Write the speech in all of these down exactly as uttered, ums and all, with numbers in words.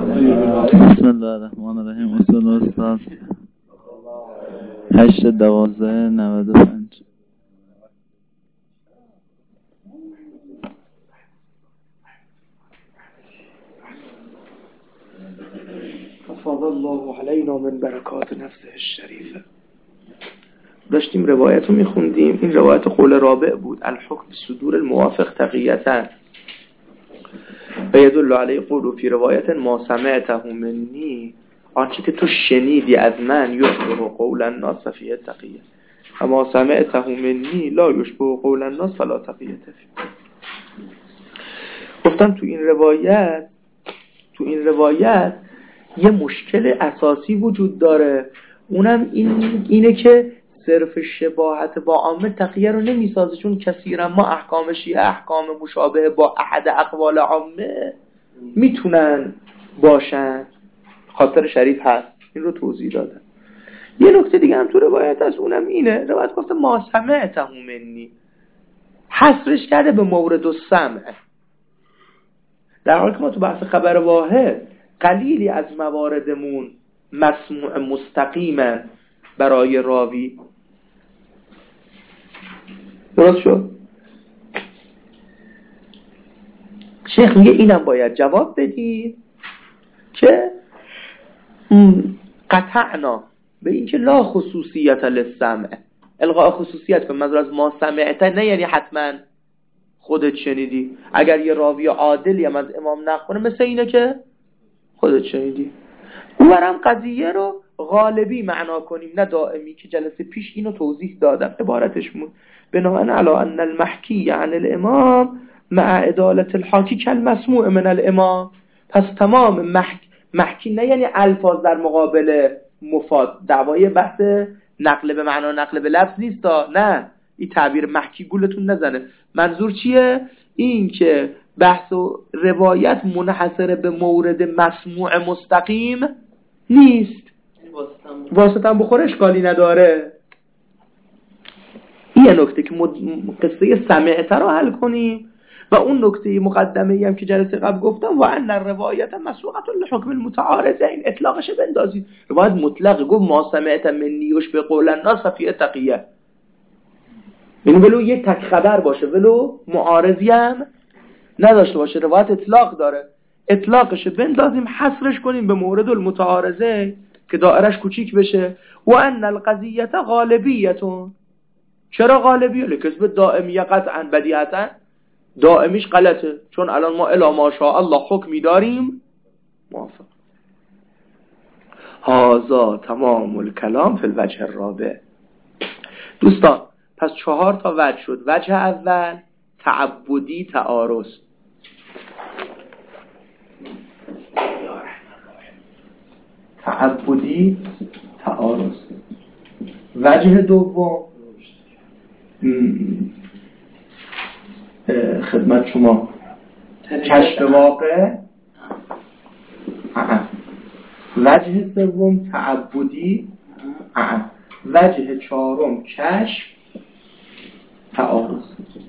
بسم الله الرحمن الرحیم. اصول استاد هشت دوازده نود و پنج. افاض الله علینا من برکات نفسه الشریفه. داشتیم روایت رو میخوندیم. این روایت قول رابع بود. الحکم صدور الموافق تقییتا و یدل علی قول فی روایت ما سمعته منی، آنچه که تو شنیدی از من یشبه قول الناس فیه تقیه و ما سمعته منی لا یشبه قول الناس فلا تقیه فیه. گفتم تو این روایت تو این روایت یه مشکل اساسی وجود داره، اونم این اینه که صرف شباهت با عامه تقیه رو نمیسازه، چون کثیرا ما احکام شیعه احکام مشابه با احد اقوال عامه میتونن باشن. خاطر شریف هست، این رو توضیح دادن. یه نکته دیگه هم تو روایت از اونم اینه، روایت گفته ما سمعته منی، حصرش کرده به مورد السمع، در حالی که ما تو بحث خبر واحد قلیلی از مواردمون مسموع مستقیما برای راوی. درست شد؟ شیخ میگه اینم باید جواب بدید که قطعنا به این که لا خصوصیت للسمع، الغاء خصوصیت به منظور از ما سمعته نه یعنی حتما خودت شنیدی. اگر یه راوی عادلی هم از امام نقل کنه مثل اینه که خودت شنیدی. اونورم قضیه رو غالبی معنا کنیم نه دائمی، که جلسه پیش اینو توضیح دادم. عبارتش بود بناء علی ان المحکی عن الامام مع عدالت الحاکی کالمسموع من الامام. پس تمام محک... محکی نه یعنی الفاظ در مقابل مفاد، دعوای بحث نقل به معنا نقل به لفظ نیست. نه، این تعبیر محکی گولتون نزنه. منظور چیه؟ این که بحث و روایت منحصر به مورد مسموع مستقیم نیست، واسطه هم بخوره اشکالی نداره. این نکته که مد... قصه سمعته رو حل کنیم و اون نکته مقدمه‌ای هم که جلسه قبل گفتم و ان الروایت مسوقه للحکم المتعارضین، اطلاقش بندازید. روایت مطلق گفت ما سمعت منیوش به قول الناس فی تقیه، یعنی ولو یه تک خبر باشه، ولو معارضی هم نداشته باشه، روایت اطلاق داره. اطلاقش بندازیم، حصرش کنیم به مورد المتعارضه که دائرش کوچیک بشه. و ان القضیه غالبیتون. چرا غالبیه؟ لکسب دائمیه قطعا بدیهتا دائمیش غلطه، چون الان ما الا ماشاء الله حکمی داریم موافق. هذا تمام الکلام فی الوجه الرابع. دوستان پس چهار تا وجه شد. وجه اول تعبدی تعارض، تعبدی تعارض. وجه دوم خدمت شما کشف واقع. وجه سوم تعبدی. وجه چهارم کشف تعارض.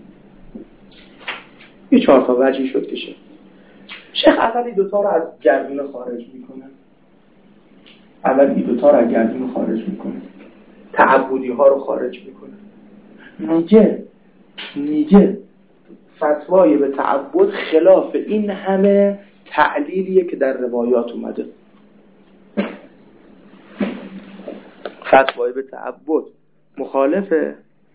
یه چهار تا وجهی شد که شد. شیخ اولی دوتا رو از گردون خارج میکنه. اولی دوتا رو از گردون خارج میکنه، تعبدی ها رو خارج میکنه. میگه میگه فتوای به تعبد خلاف این همه تعلیلیه که در روایات اومده. فتوای به تعبد مخالفه،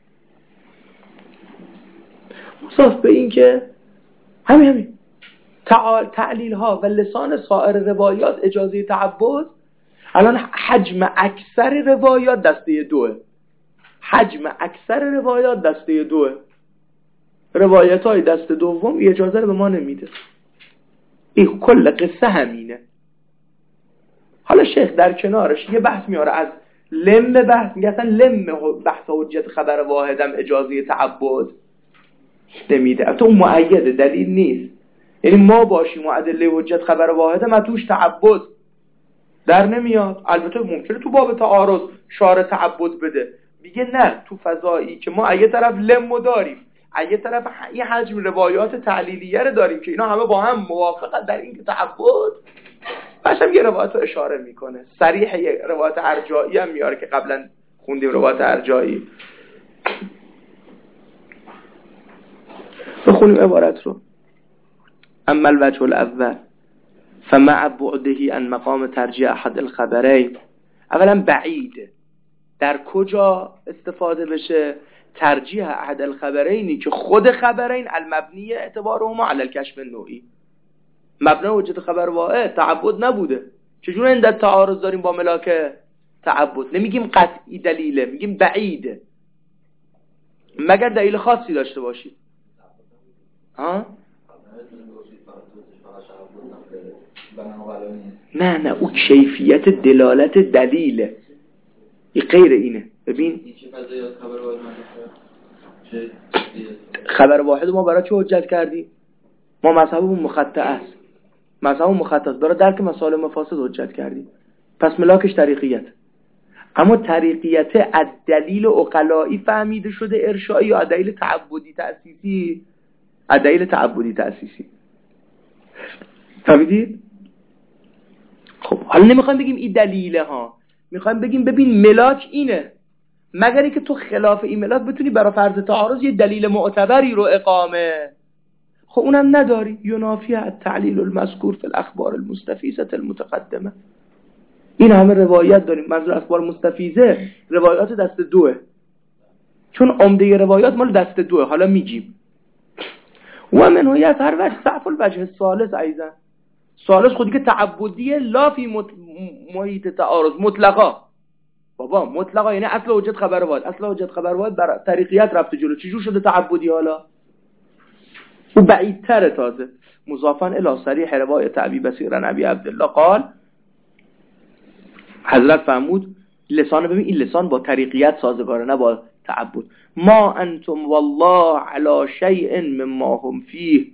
مصاف به این که همین همین تعلیل ها و لسان سایر روایات اجازه تعبد. الان حجم اکثر روایات دسته دوه، حجم اکثر روایات دسته دوه. روایت های دست دوم اجازه رو به ما نمیده. این کل قصه همینه. حالا شیخ در کنارش یه بحث میاره از لم بحث، میگه اصلا لم بحث حجت خبر واحدم اجازه تعبد نمیده. تو مؤید دلیل نیست، یعنی ما باشیم و ادله حجت خبر واحدم از توش تعبد در نمیاد. البته ممکنه تو باب تعارض شارع تعبد بده، میگه نه، تو فضایی که ما یه طرف لم داریم، یه طرف یه حجم روایات تعلیلیه رو داریم که اینا همه با هم موافقن در این که تعبد هم یه روایت رو اشاره میکنه صریح، یه روایت ارجایی هم میاره که قبلا خوندیم روایت ارجایی. بخونیم عبارت رو. اما الوجه الاول فمع بعده عن مقام ترجیح احد الخبرین. اولا بعیده در کجا استفاده بشه؟ ترجیح احد الخبرینی که خود خبرین المبنی اعتبارهما علی الکشف النوعی، مبنا وجود خبر واحد تعبد نبوده. چجور این در تعارض داریم با ملاک تعبد؟ نمیگیم قطعی دلیله، میگیم بعیده مگر دلیل خاصی داشته باشید. ها؟ نه نه او کیفیت دلالت دلیله، این غیر اینه. ببین خبر واحد ما برای چه حجت کردیم؟ ما مذهبمون مخطئ است، مذهبمون مخطئ است، برای درک مسائل مفاسد حجت کردیم، پس ملاکش طریقیت. اما طریقیت از دلیل عقلائی فهمیده شده ارشایی یا از دلیل تعبدی تأسیسی؟ از دلیل تعبدی تأسیسی. فهمیدید؟ خب حالا نمیخوایم بگیم این دلیله ها، میخوایم بگیم ببین ملاک اینه، مگری که تو خلاف این ملاک بتونی برای فرض تعارض یه دلیل معتبری رو اقامه. خب اونم نداری. ینافی التعلیل المذکور فی الاخبار المستفیضه المتقدمه. این همه روایت داریم، منظور اخبار مستفیضه روایات دست دوه، چون عمده روایات مال دست دوه. حالا میگیم و منه یظهر وجه ضعف الوجه الثالث ایضا. ثالث خودی که تعبدیه لا فی مت... محیط تعارض مطلقا. بابا مطلقا یعنی اصل حجت خبر واحد، اصل حجت خبر واحد بر طریقیت رفته جلو، چجور شده تعبدی؟ حالا او بعیدتره. تازه مضافا الی صریح روایت ابی بصیر عن ابی عبدالله قال، حضرت فرمود لسان، ببین این لسان با طریقیت سازگاره نه با تعبد. ما انتم والله علی شیء مما هم فیه.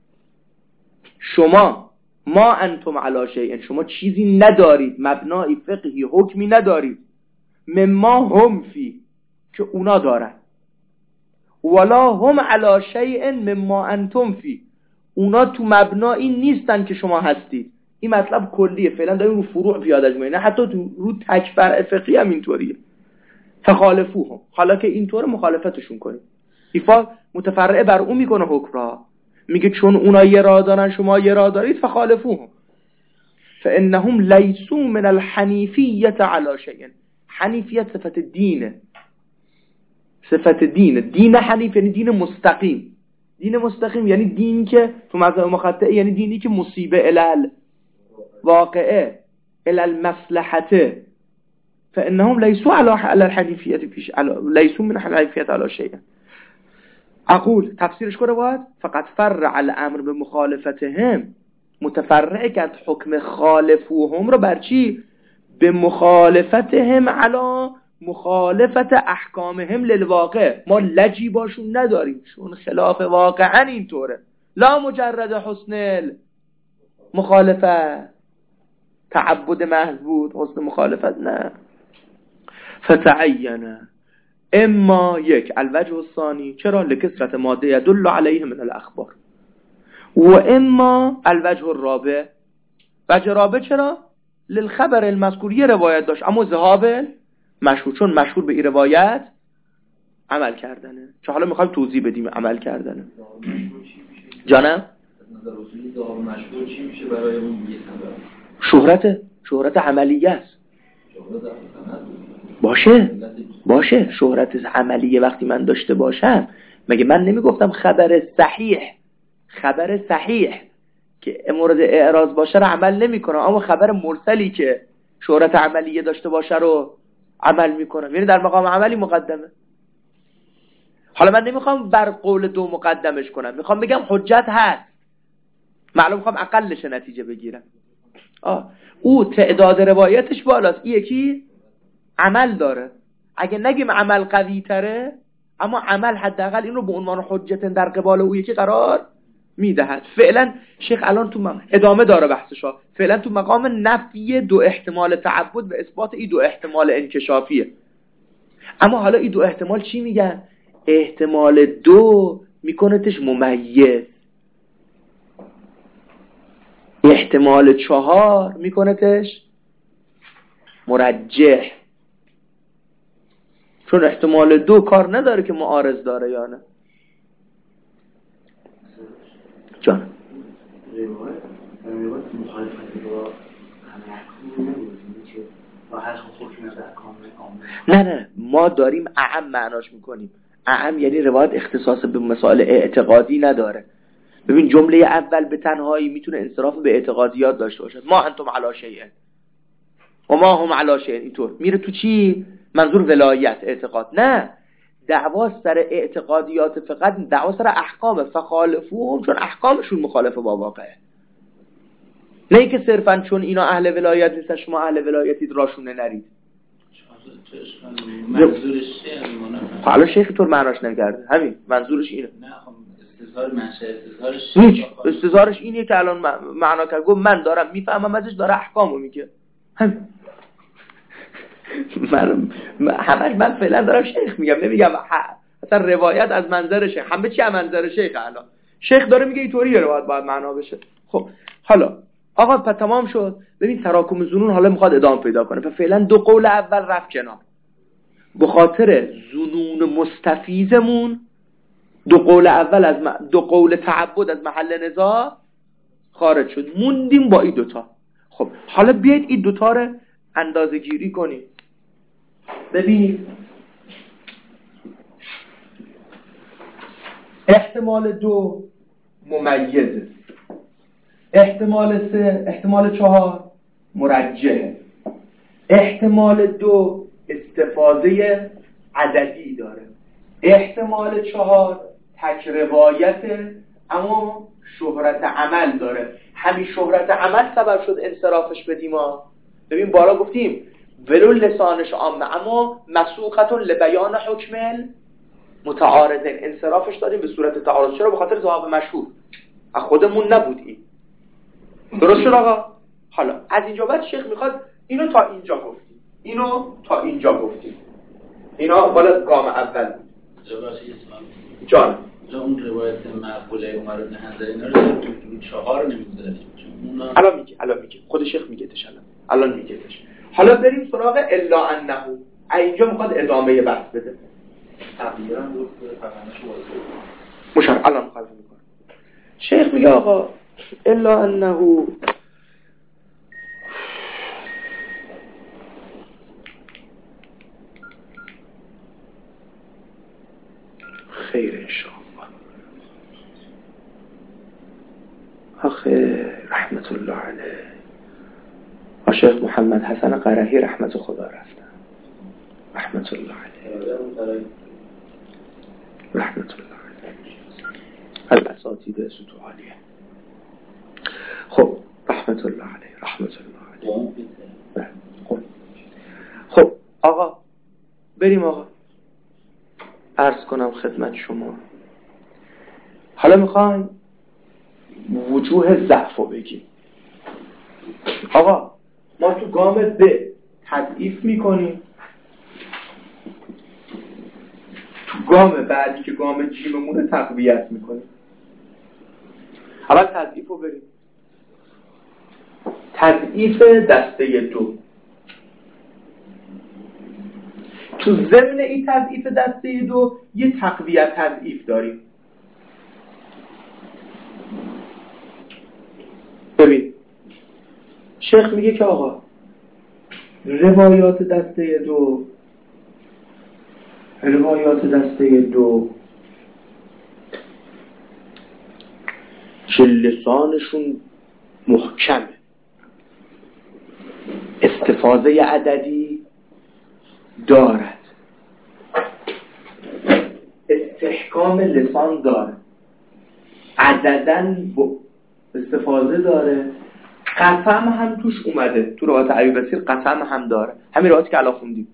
شما ما انتم علی شیء، شما چیزی ندارید، مبنای فقهی حکمی ندارید، مما هم فیه که اونا دارن، ولا هم علی شیء مما انتم فیه، اونا تو مبنایی نیستن که شما هستید. این مطلب کلیه، فعلا داریم رو فروع پیاده‌اش می‌کنیم، نه حتی تو رو تک فرع فقهی هم اینطوریه. فخالفوهم، حالا که اینطور مخالفتشون کنیم. ایفا متفرع بر اون میکنه حکم را، میگه چون اونا یه راه دارن شما یه راه دارید، فخالفوهم فانهم لیسوا من الحنیفیه علی شیء. حنیفیت صفت دینه، صفت دینه. دین حنیف یعنی دین مستقیم. دین مستقیم یعنی دینی که تو مذهب مخطئ، یعنی دینی که مصیبه الال واقعه الال مصلحته. فانهم لیسوا علی الحنیفیه پیش لیسوا من الحنیفیه علی شیء. اقول تفسیرش کنه باید فقط فرع الامر به مخالفتهم، متفرع کرد حکم خالفوهم رو بر چی؟ به مخالفتهم علی مخالفت احکامهم للواقع. ما لجی باشون نداریم چون خلاف واقعا اینطوره، لا مجرد حسن مخالفت تعبد محض بود، حسن مخالفت نه. فتعینه اما یک الوجه الثانی، چرا؟ لکثرت ماده یدل علیه من الاخبار، و اما الوجه الرابع، وجه رابع چرا؟ للخبر المذکور، یه روایت داشت اما ذهاب مشهور، چون مشهور به این روایت عمل کردنه. چه حالا میخوایم توضیح بدیم عمل کردنه. جانم ذهاب مشهور چی میشه برای اون یه خبر؟ شهرت شهرت عملیه است. شهرت باشه باشه شهرت عملیه وقتی من داشته باشم، مگه من نمیگفتم خبر صحیح، خبر صحیح که مورد اعراض باشه رو عمل نمی کنم، اما خبر مرسلی که شهرت عملیه داشته باشه رو عمل می کنم، یعنی در مقام عملی مقدمه. حالا من نمیخوام بر قول دو مقدمش کنم، میخوام بگم حجت هست، معلوم میخوام اقلش نتیجه بگیرم. آه. او تعداد روایتش بالاست، این یکی عمل داره. اگه نگیم عمل قوی تره، اما عمل حداقل این رو به عنوان حجت در قبال او یکی قرار میدهد. فعلا شیخ الان تو مقام ادامه داره بحثشا، فعلا تو مقام نفی دو احتمال تعبد و اثبات این دو احتمال انکشافیه. اما حالا این دو احتمال چی میگن؟ احتمال دو میکنتش ممیز، احتمال چهار میکنتش مرجح، چون احتمال دو کار نداره که معارض داره یا نه. جان روایت روایت مخالفت با همه احکام نبود که با هر حکم از احکام نه نه ما داریم اعم معناش میکنیم. اعم یعنی روایت اختصاص به مسائل اعتقادی نداره. ببین جمله اول به تنهایی میتونه انصراف به اعتقادیات داشته باشه، ما انتم علی شیء و ما هم علی شیء، اینطور میره تو چی؟ منظور ولایت اعتقاد. نه، دعوا سر اعتقادیات فقط، دعوا سر احکام فخالفوهم، چون احکامشون مخالفه با واقعه. نه اینکه صرفا چون اینا اهل ولایت نیستن شما اهل ولایتید راشونه نرید. منظورش چیه؟ حالا شیخ طور معناش نکرده، همین منظورش اینه. نه خب استظهار منشأ استظهارش هیچ، استظهارش اینه که الان معنا کرد، گفت من دارم میفهمم ازش، داره احکامو میگه. همین. من همش من فعلا دارم شیخ میگم، نمیگم اصلا روایت از منظر شیخ، همه چی از منظر شیخ. الان شیخ داره میگه اینطوریه روایت باید معنا بشه. خب حالا آقا پس تمام شد. ببین تراکم ظنون حالا میخواد ادامه پیدا کنه. پس فعلا دو قول اول رفت کنار، به خاطر ظنون مستفیضمون دو قول اول از م... دو قول تعبد از محل نزاع خارج شد، موندیم با این دوتا. خب حالا بیایید این دوتا رو اندازه گیری کنیم. ببینید احتمال دو ممیزه، احتمال سه، احتمال چهار مرجحه، احتمال دو استفاده عددی داره، احتمال چهار تک روایته اما شهرت عمل داره. همین شهرت عمل سبب شد انصرافش بدیم. ما ببین بالا گفتیم ولو لسانش عامه اما مسوقتون لبیان حکم متعارضین، انصرافش داریم به صورت تعارض. چرا؟ به خاطر ذهاب مشهور از خودمون نبود این. درست شد آقا؟ حالا از اینجا بعد شیخ میخواد اینو تا اینجا گفتیم، اینو تا اینجا گفتیم، اینا بالا گام اول بود. جان اون روایت مقبوله عمر بن حنظله اینا رو تو چهار نمیگذاریم، اونا الان میگه الان میگه خود شیخ میگه تش الان الان میگه تش. حالا بریم سراغ الا انه. اینجا میخواد ادامه بحث بده. تغییر هم گفت فرمانش واسه مشار الان مخالف میکنه. شیخ میگه آقا الا انه خیر انشاءالله. آخه رحمت الله علیه شیخ محمد حسن قرهی رحمت خدا رفتن، رحمت الله علیه رحمت الله علیه الاساتید سطوح عالیه. خب رحمت الله علیه رحمت الله علیه. خب خب آقا بریم آقا عرض کنم خدمت شما. حالا میخوایم وجوه ضعف رو بگیم. آقا ما تو گام ب تضعیف میکنیم، تو گام بعدی که گام جیممونه تقویت میکنیم. اول تضعیف رو بریم. تضعیف دسته دو. تو ضمن این تضعیف دسته دو یه تقویت تضعیف داریم. ببین شیخ میگه که آقا روایات دسته دو روایات دسته دو که لسانشون محکمه، استفاده عددی دارد، استحکام لسان داره، عددن استفاده داره، قسم هم توش اومده. تو روایت ابی بصیر قسم هم داره، همین روایتی که الان خوندیم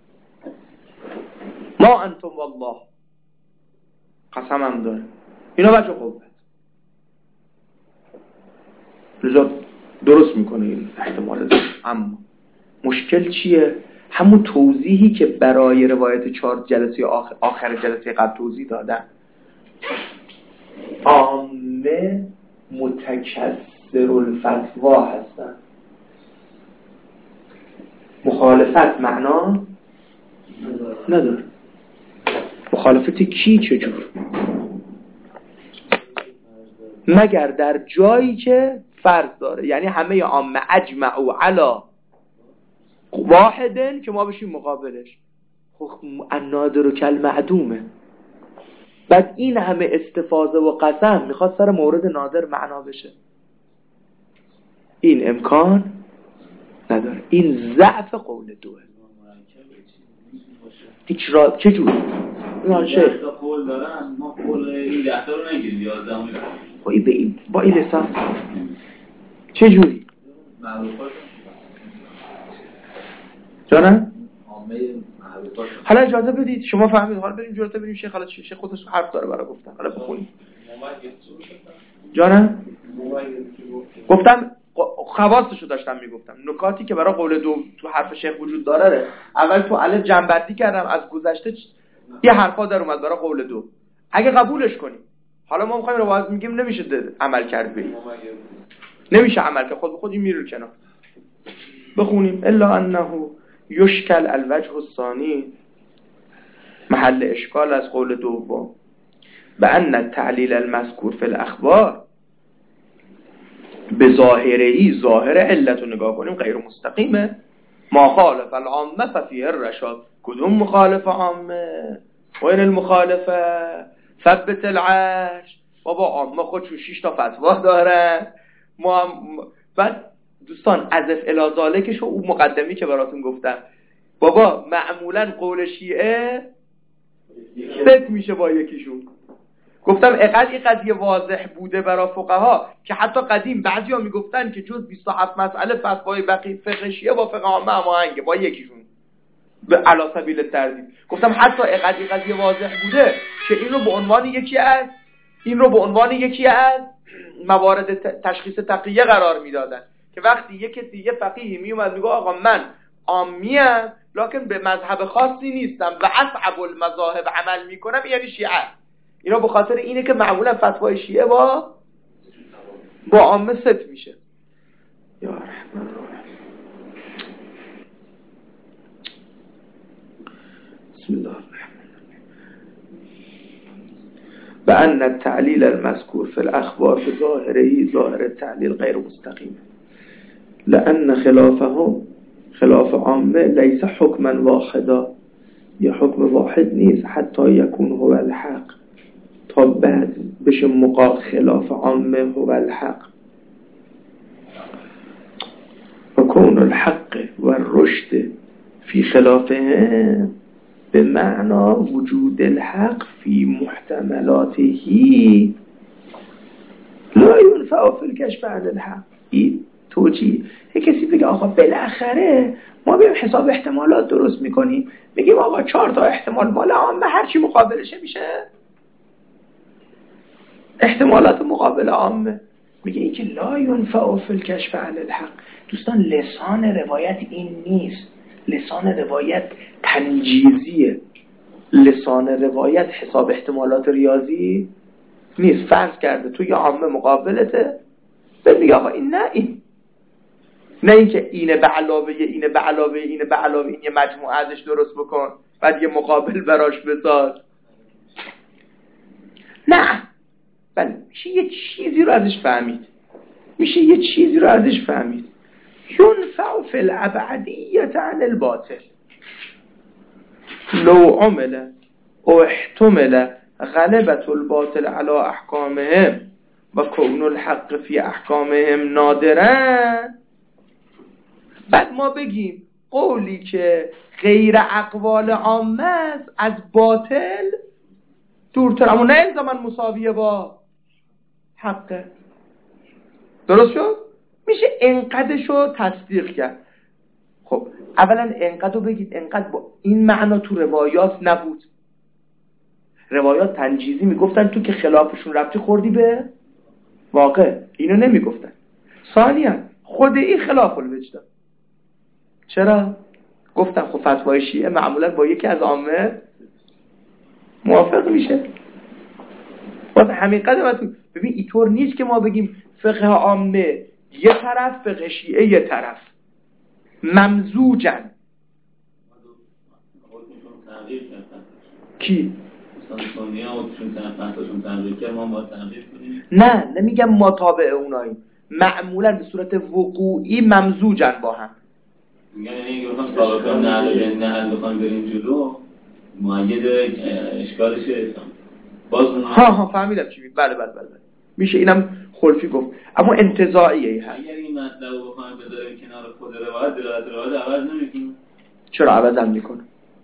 ما انتم والله قسم هم داره. اینا بچه قوت لذا درست میکنه این احتمال داره. اما مشکل چیه؟ همون توضیحی که برای روایت چهار جلسه آخر, آخر جلسه قبل توضیح دادن. عامه متکثر مصدر الفتوا هستن. مخالفت معنا نداره. مخالفت کی چجور؟ مگر در جایی که فرض داره، یعنی همه عامه اجمعوا علی واحدن که ما بشیم مقابلش. خب النادر کل معدومه. بعد این همه استفاضه و قسم میخواد سر مورد نادر معنا بشه، این امکان نداره. این ضعف قول دوه. هیچ را چه جوری؟ اینا شیخ تا قول دارن، ما قول این ده تا رو نگیریم، یازده رو با این به این با این لسان چه جوری؟ معروفات جانم؟ عامه معروفات. حالا اجازه بدید شما فهمید، حالا بریم جلوتر بریم شیخ حالا شیخ خودش حرف داره برای گفتن. حالا بخونید. جانم؟ گفتم خواستشو داشتم میگفتم، نکاتی که برای قول دو تو حرف شیخ وجود داره. اول تو الف جنبندی کردم از گذشته چ... یه حرفا در اومد برای قول دو. اگه قبولش کنیم، حالا ما میخوایم روایت میگیم نمیشه عمل کرد بگیم، نمیشه عمل که خود به خود این میره کنار. بخونیم الا انه یشکل الوجه الثانی، محل اشکال از قول دوم، به ان التعلیل المذکور فی الاخبار به ظاهره ای، ظاهر علت رو نگاه کنیم غیر مستقیمه. ما خالف العامه ففیه الرشاد. کدوم مخالف عامه؟ وین المخالفه؟ ثبت العرش. بابا عامه خودشون شش تا فتوا دارن. ما هم... بعد دوستان از الی ذالکش و اون مقدمی که براتون گفتم، بابا معمولا قول شیعه ست میشه با یکیشون. گفتم اقل این قضیه واضح بوده برای فقها که حتی قدیم بعضیا میگفتن که جز بیست و هفت مسئله فتوای بقیه فقه شیعه با فقه عامه هماهنگه با یکیشون به علی سبیل الترتیب. گفتم حتی اقل این قضیه واضح بوده که این رو به عنوان یکی از این رو به عنوان یکی از موارد تشخیص تقیه قرار میدادن که وقتی یک کسی یه فقیهی میومد میگه آقا من عامیم لکن به مذهب خاصی نیستم و اصحاب المذاهب عمل میکنم، یعنی شیعه. اینا به خاطر اینه که معمولا فتوای شیعه با با عامه ست میشه. یا رحمان الرحیم. بسم الله الرحمن الرحیم. بأن التعلیل المذکور فی الاخبار بظاهره ظاهر التعلیل غیر مستقیم، لأن خلافهم خلاف عامه لیس حکما واحدا، یه حکم واحد نیست حتی یکون هو الحق، تا بعد بشه مقابل خلاف عامه هو الحق. و کون الحق و رشد فی خلافه به معنا وجود الحق فی محتملاتهی لا ينفع فی الکشف عن الحق. این توجیه. یک کسی بگه آقا بالاخره ما بیم حساب احتمالات درست میکنیم، میگیم آقا چهار تا احتمال مال عامه هرچی مقابلشه میشه احتمالات مقابل عامه. میگه این که لا ينفع فی الکشف عن الحق. دوستان لسان روایت این نیست، لسان روایت تنجیزیه، لسان روایت حساب احتمالات ریاضی نیست. فرض کرده تو یه عامه مقابلته، بعد میگه آقا این نه این نه این که اینه به علاوه اینه به علاوه اینه به علاوه این یه مجموعه ازش درست بکن بعد یه مقابل براش بساز. نه، بله میشه یه چیزی رو ازش فهمید، میشه یه چیزی رو ازش فهمید. ينفع فی الابعدیت عن الباطل لو عمل او احتمل غلبت الباطل على احکامهم و کون الحق فی احکامهم نادرن. بعد ما بگیم قولی که غیر اقوال عامه است از باطل دورتر، اما نه الزاماً مساویه با حقه. درست شد؟ میشه انقدرشو تصدیق کرد. خب اولا انقدر رو بگید انقدر با این معنا تو روایات نبود. روایات تنجیزی میگفتن تو که خلافشون ربطی خوردی به واقع، اینو نمیگفتن. ثانیاً خود این خلاف الوجدان. چرا؟ گفتم خب فتوای شیعه معمولا با یکی از عامه موافق میشه. واسه همین قدر تو ببین اینطور نیست که ما بگیم فقه عامه یه طرف، فقه شیعه یه طرف، ممزوجن. کی؟ نه نمیگم ما تابع اوناییم، معمولا به صورت وقوعی ممزوجن با هم. میگن یعنی اگه بخوام سابقه نعل به نعل بخوام بریم جلو مؤید اشکالشه باز اون ها ها فهمیدم چی میگی. بله بله بله میشه، اینم خلفی گفت، اما انتزاعیه هست. اگر این مطلب رو بخوایم بذاریم کنار خود روایت، دلالت روایت عوض نمی‌کنه. چرا عوض هم میکنه؟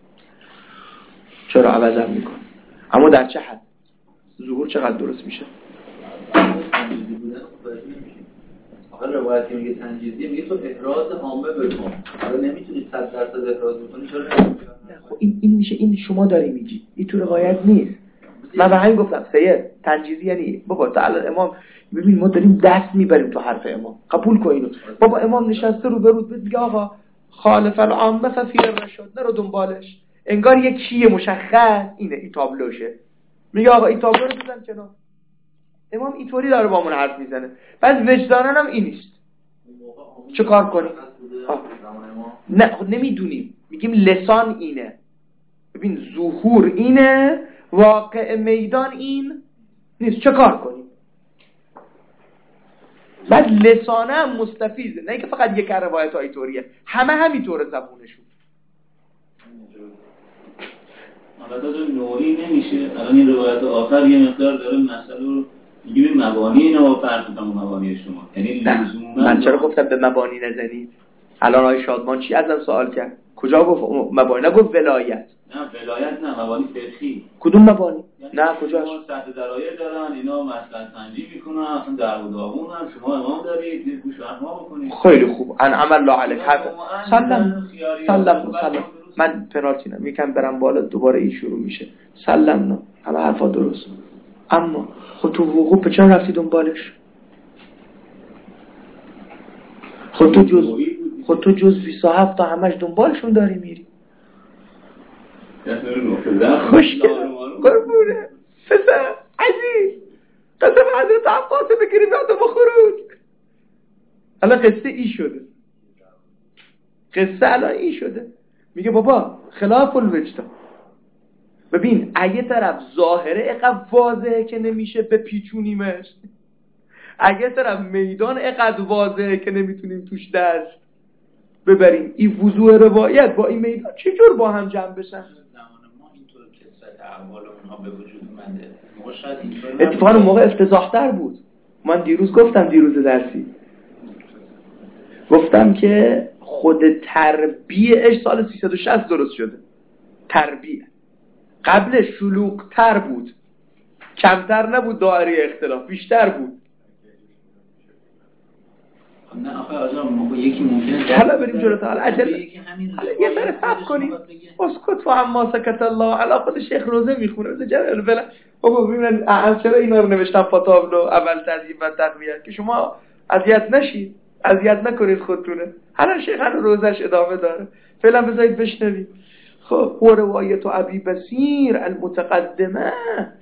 چرا عوض هم میکنه؟ اما در چه حد؟ ظهور چقدر درست میشه؟ تنجیزی بودن متوجه نمیشیم. آخه روایت که میگه تنجیزی میگه تو احراز عامه بکن. حالا نمیتونی صد درصد احراز بکنی، چرا نمیتونی؟ خب این این میشه، این شما داری میگی، این تو روایت نیست. من به همین گفتم سید تنجیزی یعنی بابا تعالی امام، ببین ما داریم دست میبریم تو حرف امام، قبول کن اینو. بابا امام نشسته رو برود بهت میگه آقا خالف العامه ففی الرشاد، نرو دنبالش. انگار یه کیه مشخص اینه، این تابلوشه، میگه آقا این تابلو رو بزن کنار. امام اینطوری داره با من حرف میزنه، بعد وجدانن هم این نیست. چه کار کنیم؟ نه نمیدونیم، میگیم لسان اینه. ببین ظهور اینه، واقع میدان این نیست، چه کار کنیم؟ بعد لسانه هم مستفیضه، نه که فقط یک روایت های طوریه، همه همینطوره زبونشون. حالا تا نوعی نمیشه. الان این روایت آخر یه مقدار داره مسئله رو میگه به مبانی اینا و فرق کنم مبانی شما، یعنی لزوما. من چرا گفتم به مبانی نزنید؟ الان آقای شادمان چی ازم سوال کرد؟ کجا گفت مبانی؟ نگفت ولایت. نه ولایت نه، مبانی فقهی. کدوم مبانی؟ یعنی نه کجاست؟ شما صد درایه دارن اینا مصلحت سنجی میکنن، اصلا در و داغون هم شما امام دارید، یه گوش ما بکنید. خیلی خوب. ان عمل الله علیک. سلام سلام سلام. من پنالتی نم میگم برم بالا، دوباره این شروع میشه. سلام نه همه حرفا درست، اما خود تو وقوع به چرا رفتی دنبالش؟ خود تو جز خود تو جز بیست و هفت تا همش دنبالشون داری میری. خوشگل قربونه پسر عزیز، قسم حضرت عباس بگیریم یادم خروج. الان قصه ای شده، قصه الان ای شده. میگه بابا خلاف الوجدان. ببین اگه طرف ظاهره اقدر واضحه که نمیشه به پیچونیمش، اگه طرف میدان اقدر واضحه که نمیتونیم توش دست ببریم، این وضوح روایت با این میدان چجور با هم جمع بشن؟ زمان ما اینطور کسرت احوال اونها به وجود اومده. اتفاقا اون موقع افتضاح‌تر بود. من دیروز گفتم، دیروز درسی گفتم که خود تربیعش سال سیصد و شصت درست شده. تربیع قبل شلوغ‌تر بود، کمتر نبود، دایره اختلاف بیشتر بود. نه آخه آجام ما یکی ممکنه حالا بریم جلوتر، حالا عجله یه ذره صبر کنیم. اسکت و اما سکت الله علی. خود شیخ روزه میخونه بذار جلال بلا. بابا ببینن چرا اینا رو نوشتم پاتابلو اول تذیب و تقویت که شما اذیت نشید، اذیت نکنید خودتونه. حالا شیخ هنو روزش ادامه داره، فعلا بذارید بشنوید. خب و روایت ابی بصیر المتقدمه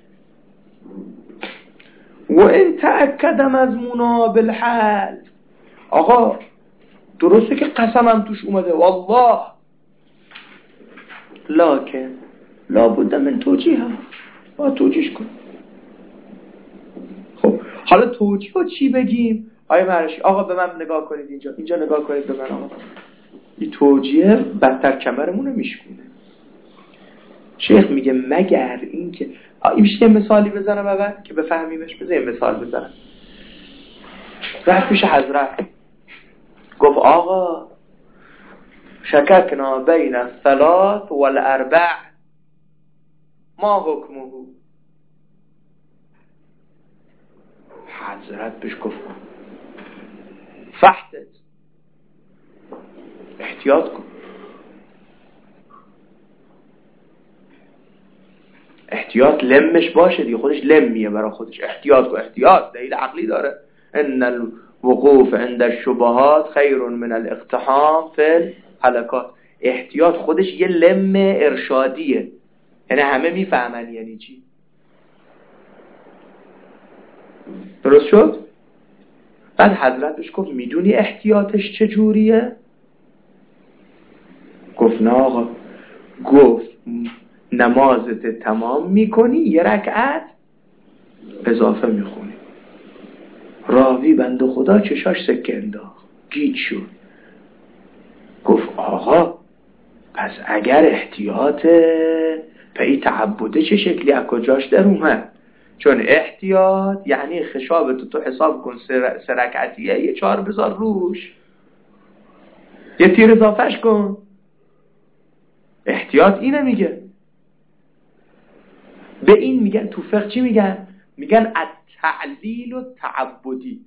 و ان تأکد مضمونا بالحال. آقا درسته که قسمم توش اومده والله، لکن لابد من توجیه، با توجیهش کن. خب حالا توجیه ها چی بگیم؟ آیه مرشی آقا به من نگاه کنید، اینجا اینجا نگاه کنید به من آقا. این توجیه بدتر کمرمونه میشکونه. شیخ میگه مگر این که این میشه مثالی بزنم اول که بفهمیمش. بذار مثال بزنم. رفت پیش حضرت گفت آقا شککنا بین الثلاث والاربع ما حکمه؟ حضرت بهش گفت فحتت، احتیاط کن، احتیاط لمش باشه دیگه، خودش لم میه برای خودش. احتیاط کن، احتیاط دلیل عقلی داره. ان الوقوف عند الشبهات خیر من الاقتحام فی الحلقات. احتیاط خودش یه لم ارشادیه، یعنی همه میفهمن یعنی چی. درست شد؟ بعد حضرت بهش گفت میدونی احتیاطش چجوریه؟ گفت نه آقا. گفت نمازت تمام میکنی یه رکعت اضافه میخونی. راوی بنده خدا چشاش سکه انداخت، گیج شد. گفت آقا پس اگر احتیاط پی تعبده چه شکلی از کجاش در اومد؟ چون احتیاط یعنی خشابتو تو حساب کن سه رکعتیه، یه چهار بذار روش، یه تیر اضافهش کن. احتیاط اینه میگه. به این میگن تو فقه چی میگن؟ میگن التعلیل و تعبدی.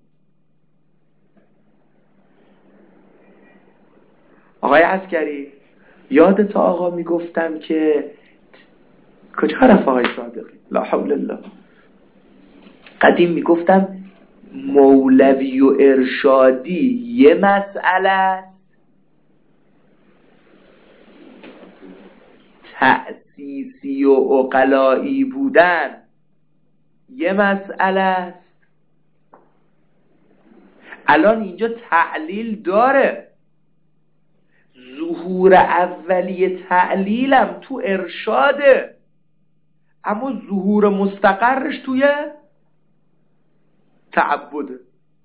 آقای عسکری یادت آقا میگفتم که کجا رفت آقای صادقی؟ لا حول الله. قدیم میگفتم مولوی و ارشادی یه مسئله است، تأسیسی و عقلایی بودن یه مسئله است. الان اینجا تعلیل داره، ظهور اولیه تعلیلم تو ارشاده، اما ظهور مستقرش توی تعبده.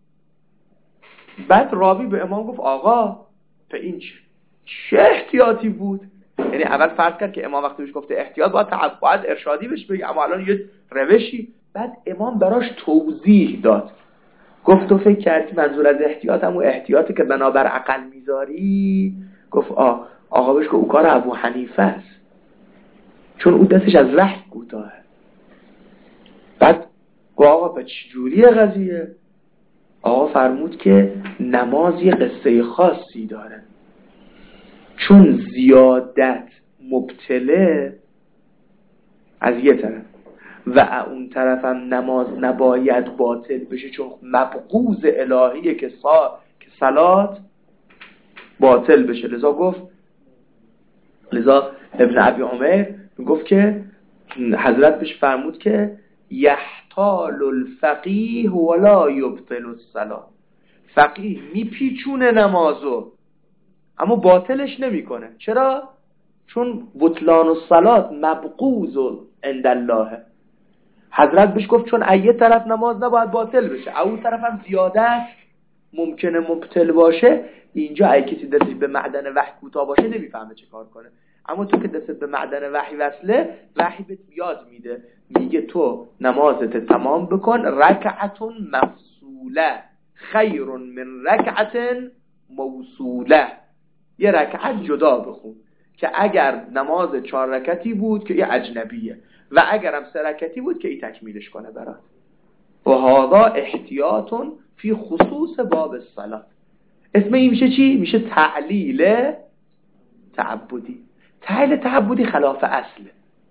بعد راوی به امام گفت آقا به این چه چه احتیاطی بود؟ یعنی اول فرض کرد که امام وقتی بهش گفته احتیاط باید تعبد ارشادی بهش بگه، اما الان یه روشی. بعد امام براش توضیح داد. گفت تو فکر کردی منظور از احتیاط همون احتیاطی که بنابر عقل میذاری؟ گفت آه. آقا بهش گفت او کار ابو حنیفه است، چون او دستش از وحی کوتاهه. بعد گفت آقا به چجوریه قضیه؟ آقا فرمود که نماز یه قصه خاصی داره، چون زیادت مبتله از یه طرف و اون طرف هم نماز نباید باطل بشه، چون مبغوض الهیه که سا که صلات باطل بشه. لذا گفت لذا ابن ابی عمر گفت که حضرت بهش فرمود که یحتال الفقیه ولا یبطل الصلاة. فقیه میپیچونه نمازو اما باطلش نمیکنه. چرا؟ چون بطلان الصلاة مبغوض عند الله. حضرت بهش گفت چون ایه طرف نماز نباید باطل بشه، اون طرف هم زیادت ممکنه مبطل باشه. اینجا اگه کسی دستش به معدن وحی کوتاه باشه نمیفهمه چه کار کنه، اما تو که دستت به معدن وحی وصله، وحی بهت یاد میده، میگه تو نمازت تمام بکن، رکعتون مفصوله خیر من رکعت موصوله. یه رکعت جدا بخون که اگر نماز چهار رکعتی بود که یه اجنبیه و اگرم سه رکعتی بود که ای تکمیلش کنه برات. و هذا احتیاطون فی خصوص باب الصلاة. اسم این میشه چی؟ میشه تعلیل تعبدی. تعلیل تعبدی خلاف اصله.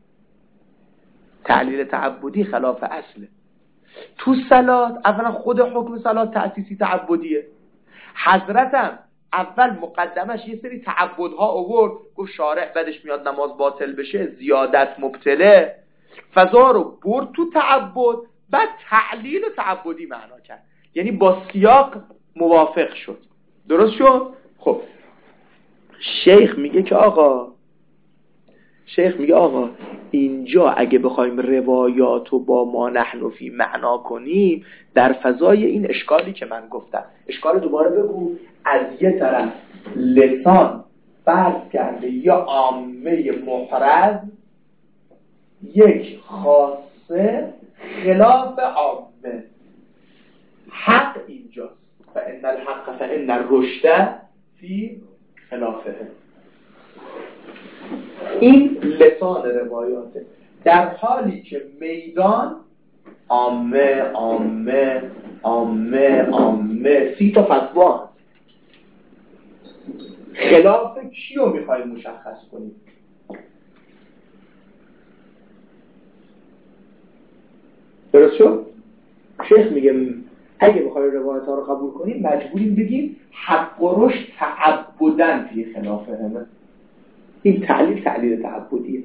تعلیل تعبدی خلاف اصله. تو صلات اولا خود حکم صلات تأسیسی تعبدیه. حضرتم اول مقدمش یه سری تعبدها آورد، گفت شارع بدش میاد نماز باطل بشه، زیادت مبتله، فضا رو برد تو تعبد، بعد تعلیل و تعبدی معنا کرد، یعنی با سیاق موافق شد. درست شد؟ خب شیخ میگه که آقا شیخ میگه آقا اینجا اگه بخوایم روایاتو با ما نحن فی معنا کنیم، در فضای این اشکالی که من گفتم، اشکال دوباره بگو، از یه طرف لسان فرض کرده یا عامه محرز یک خاصه خلاف عامه. حق اینجاست، فإن الحق فإن الرشد فی خلافه. این لسان روایاته، در حالی که میدان عامه عامه عامه عامه سی تا فتوا هست. خلاف کیو میخوایم مشخص کنیم؟ درست شد؟ شیخ میگه اگه بخوایم روایت ها رو قبول کنیم مجبوریم بگیم حق و رشد تعبدن فی خلافه همه. این تعلیل تعلیل تعبدیه.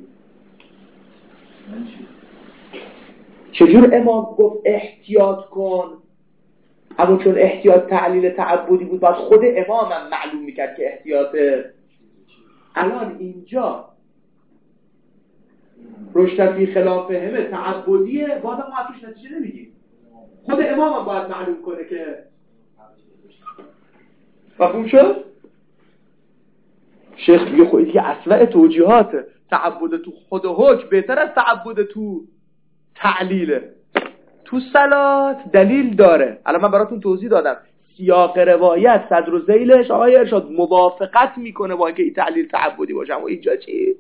چجور امام گفت احتیاط کن؟ اما چون احتیاط تعلیل تعبدی بود بعد خود امام هم معلوم میکرد که احتیاطه. الان اینجا رشد فی خلاف همه تعبدیه، بازم ما اتوش نتیجه نمیگیم. خود امام هم باید معلوم کنه که مفهوم شد؟ شیخ میگه خودی که اصلا توجیهاته، تعبد تو خود حکم بهتر از تعبد تو تعلیله. تو صلات دلیل داره. الان من براتون توضیح دادم سیاق روایت صدر و ذیلش آقای ارشاد موافقت میکنه با اینکه این تعلیل تعبدی باشه، اما اینجا چی؟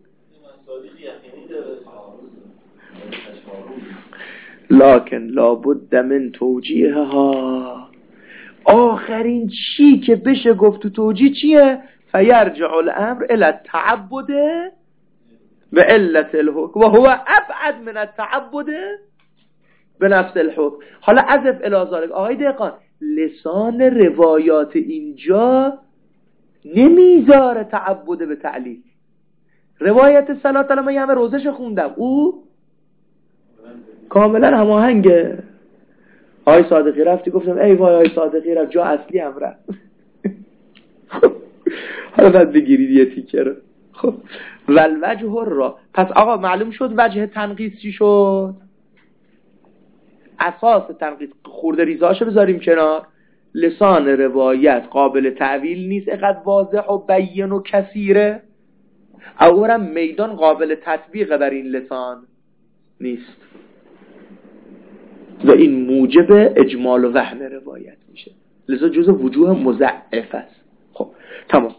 لکن لابد من توجیهها. آخرین چی که بشه گفت تو توجیه چیه؟ فیرجع الامر الى التعبد به علت الحکم و هو ابعد من التعبد به نفس الحکم. حالا عزف الازارک آقای دهقان لسان روایات اینجا نمیذاره تعبد به تعلیل. روایت صلات الان من یه همه روزش خوندم او کاملا هماهنگه. آقای صادقی رفتی گفتم ای وای آقای صادقی رفت جا اصلی هم رفت. حالا باید بگیرید یه تیکه رو. خب والوجه را پس آقا معلوم شد وجه تنقیص چی شد؟ اساس تنقیص خورده ریزاشو بذاریم کنار. لسان روایت قابل تعویل نیست اینقدر واضح و بیان و کثیره. اولا میدان قابل تطبیق بر این لسان نیست و این موجب اجمال و وهم روایت میشه، لذا جزء وجوه مضعف است. خب تمام.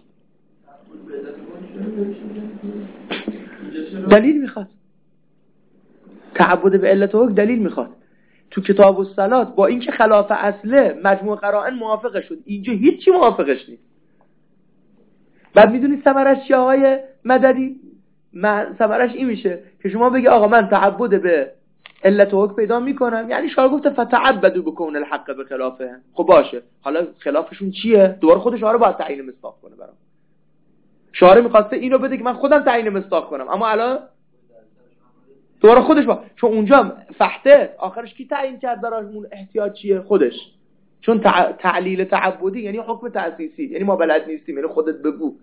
دلیل میخواد تعبد به علت حکم، دلیل میخواد تو کتاب الصلات با اینکه خلاف اصله مجموع قرائن موافقه شد، اینجا هیچی موافقش نیست. بعد میدونید ثمرش چی آقای مددی؟ ثمرش این میشه که شما بگی آقا من تعبد به علت حکم پیدا میکنم، یعنی شارع گفته فتعبدوا بکون الحق به خلافه. خب باشه، حالا خلافشون چیه؟ دوباره خود شارع باید تعیین مصداق کنه برام. شارع میخواسته اینو بده که من خودم تعیین مصداق کنم، اما الان دوباره خودش با چون اونجا فحته آخرش کی تعیین کرد براشون احتیاج چیه؟ خودش. چون تع... تعلیل تعبدی یعنی حکم تأسیسی، یعنی ما بلد نیستیم، یعنی خودت بگو.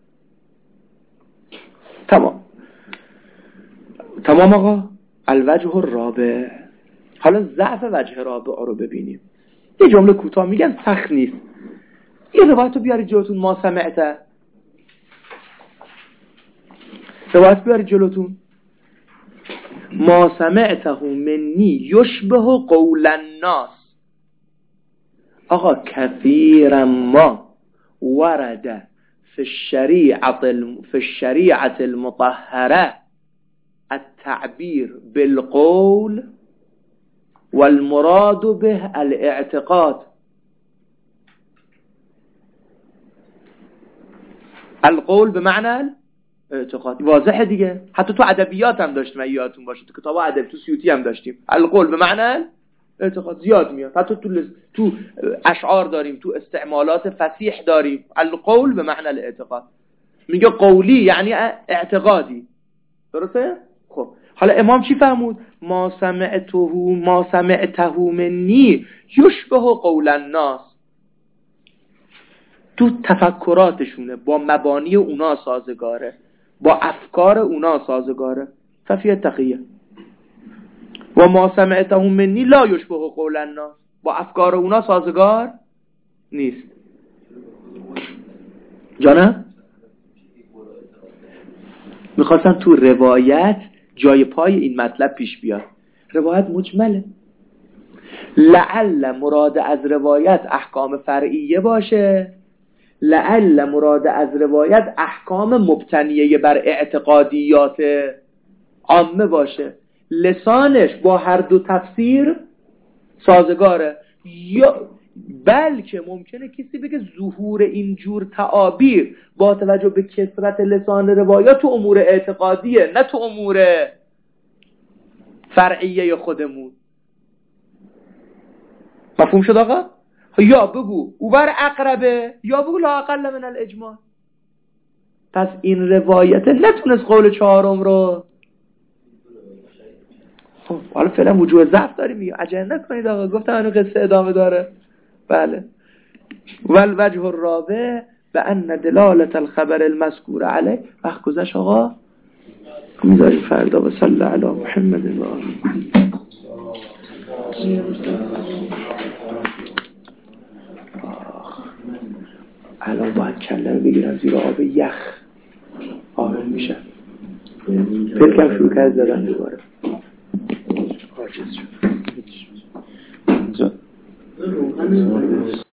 تمام تمام آقا. الوجه الرابع. حالا ضعف وجه رابع رو ببینیم. یه جمله کوتاه میگن سخت نیست. یه روایت رو بیارید جلوتون. ما سمعته روایت بیارید جلوتون. ما سمعته منی یشبه قول الناس. آقا کثیرا ما ورد في الشریعة في الشریعة المطهره التعبير بالقول والمراد به الاعتقاد. القول به معنی اعتقاد واضحه دیگه، حتی تو ادبیات هم داشتیم اگه یادتون باشه، تو کتاب ادب تو سیوطی هم داشتیم. القول به معنی اعتقاد زیاد میاد، حتی تو لز... تو اشعار داریم، تو استعمالات فصیح داریم. القول به معنی الاعتقاد. میگه قولی یعنی اعتقادی، درسته؟ خب حالا امام چی فرمود؟ ما سمعته ما سمعته منی یشبه قول الناس. تو تفکراتشونه، با مبانی اونا سازگاره، با افکار اونا سازگاره. ففیه تقیه. و ما سمعته منی لا یشبه قول الناس، با افکار اونا سازگار نیست. جانم؟ میخواستم تو روایت جای پای این مطلب پیش بیاد. روایت مجمله، لعل مراد از روایت احکام فرعیه باشه، لعل مراد از روایت احکام مبتنیه بر اعتقادیات عامه باشه. لسانش با هر دو تفسیر سازگاره. یا بلکه ممکنه کسی بگه ظهور اینجور تعابیر با توجه به کثرت لسان روایات تو امور اعتقادیه، نه تو امور فرعیه خودمون. مفهوم شد آقا؟ یا بگو اوبر اقربه یا بگو لا اقل من الاجمال. پس این روایت نتونست قول چهارم رو. خب حالا فعلا وجوه ضعف داریم میگه عجله نکنید آقا، گفتم اینو قصه ادامه داره. بله. والوجه الرابع به ان دلالت الخبر المذکور علیه. وقت گذشت آقا، میذاریم فردا. و صلی علی محمد و آله. الان باید کله رو بگیرم زیر آب یخ، آمن میشه. پلکم شروع کرد زدن دوباره، عاجز شد.